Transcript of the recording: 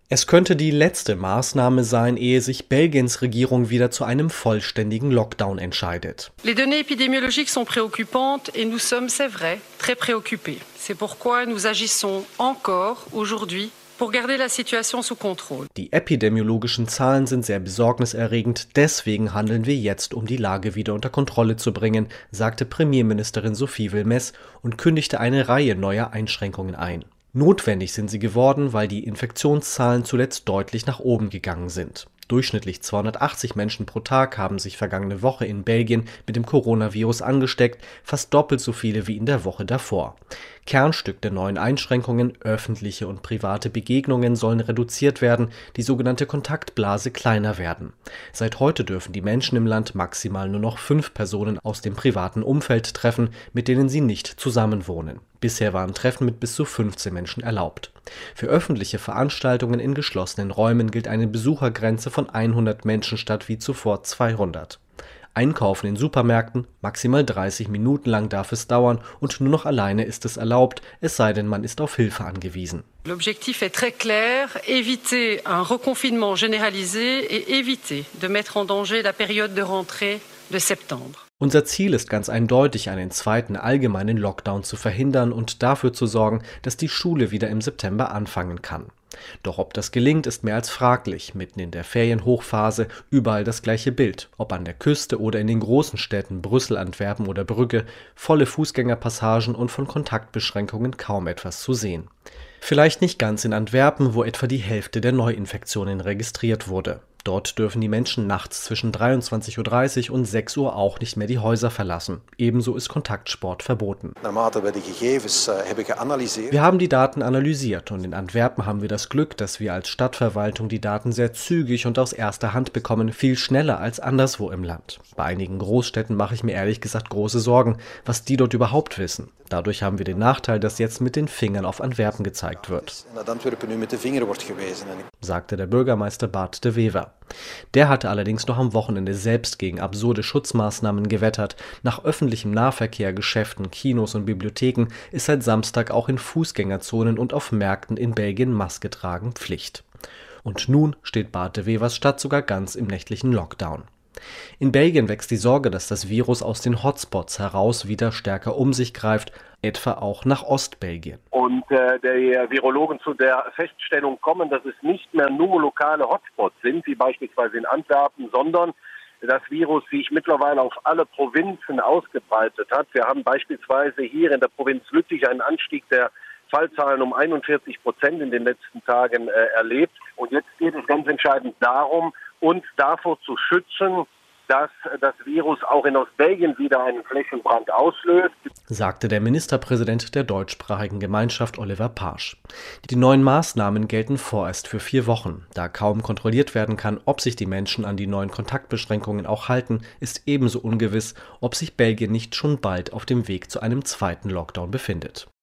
Es könnte die letzte Maßnahme sein, ehe sich Belgiens Regierung wieder zu einem vollständigen Lockdown entscheidet. Les données épidémiologiques sont préoccupantes et nous sommes, c'est vrai, très préoccupés. C'est pourquoi nous agissons encore aujourd'hui pour garder la situation sous contrôle. Die epidemiologischen Zahlen sind sehr besorgniserregend, deswegen handeln wir jetzt, um die Lage wieder unter Kontrolle zu bringen, sagte Premierministerin Sophie Wilmès und kündigte eine Reihe neuer Einschränkungen ein. Notwendig sind sie geworden, weil die Infektionszahlen zuletzt deutlich nach oben gegangen sind. Durchschnittlich 280 Menschen pro Tag haben sich vergangene Woche in Belgien mit dem Coronavirus angesteckt, fast doppelt so viele wie in der Woche davor. Kernstück der neuen Einschränkungen: öffentliche und private Begegnungen sollen reduziert werden, die sogenannte Kontaktblase kleiner werden. Seit heute dürfen die Menschen im Land maximal nur noch 5 Personen aus dem privaten Umfeld treffen, mit denen sie nicht zusammenwohnen. Bisher waren Treffen mit bis zu 15 Menschen erlaubt. Für öffentliche Veranstaltungen in geschlossenen Räumen gilt eine Besuchergrenze von 100 Menschen statt wie zuvor 200. Einkaufen in Supermärkten: maximal 30 Minuten lang darf es dauern und nur noch alleine ist es erlaubt, es sei denn, man ist auf Hilfe angewiesen. L'objectif est très clair, éviter un reconfinement généralisé et éviter de mettre en danger la période de rentrée de septembre. Unser Ziel ist ganz eindeutig, einen zweiten allgemeinen Lockdown zu verhindern und dafür zu sorgen, dass die Schule wieder im September anfangen kann. Doch ob das gelingt, ist mehr als fraglich. Mitten in der Ferienhochphase überall das gleiche Bild. Ob an der Küste oder in den großen Städten Brüssel, Antwerpen oder Brügge, volle Fußgängerpassagen und von Kontaktbeschränkungen kaum etwas zu sehen. Vielleicht nicht ganz in Antwerpen, wo etwa die Hälfte der Neuinfektionen registriert wurde. Dort dürfen die Menschen nachts zwischen 23:30 Uhr und 6 Uhr auch nicht mehr die Häuser verlassen. Ebenso ist Kontaktsport verboten. Wir haben die Daten analysiert und in Antwerpen haben wir das Glück, dass wir als Stadtverwaltung die Daten sehr zügig und aus erster Hand bekommen, viel schneller als anderswo im Land. Bei einigen Großstädten mache ich mir ehrlich gesagt große Sorgen, was die dort überhaupt wissen. Dadurch haben wir den Nachteil, dass jetzt mit den Fingern auf Antwerpen gezeigt wird, sagte der Bürgermeister Bart de Wever. Der hatte allerdings noch am Wochenende selbst gegen absurde Schutzmaßnahmen gewettert. Nach öffentlichem Nahverkehr, Geschäften, Kinos und Bibliotheken ist seit Samstag auch in Fußgängerzonen und auf Märkten in Belgien Maske tragen Pflicht. Und nun steht Bart de Wevers Stadt sogar ganz im nächtlichen Lockdown. In Belgien wächst die Sorge, dass das Virus aus den Hotspots heraus wieder stärker um sich greift, etwa auch nach Ostbelgien. Und die Virologen zu der Feststellung kommen, dass es nicht mehr nur lokale Hotspots sind, wie beispielsweise in Antwerpen, sondern das Virus sich mittlerweile auf alle Provinzen ausgebreitet hat. Wir haben beispielsweise hier in der Provinz Lüttich einen Anstieg der Fallzahlen um 41% in den letzten Tagen erlebt. Und jetzt geht es ganz entscheidend darum, uns davor zu schützen, dass das Virus auch in Ostbelgien wieder einen Flächenbrand auslöst, sagte der Ministerpräsident der deutschsprachigen Gemeinschaft Oliver Paarsch. Die neuen Maßnahmen gelten vorerst für 4 Wochen. Da kaum kontrolliert werden kann, ob sich die Menschen an die neuen Kontaktbeschränkungen auch halten, ist ebenso ungewiss, ob sich Belgien nicht schon bald auf dem Weg zu einem zweiten Lockdown befindet.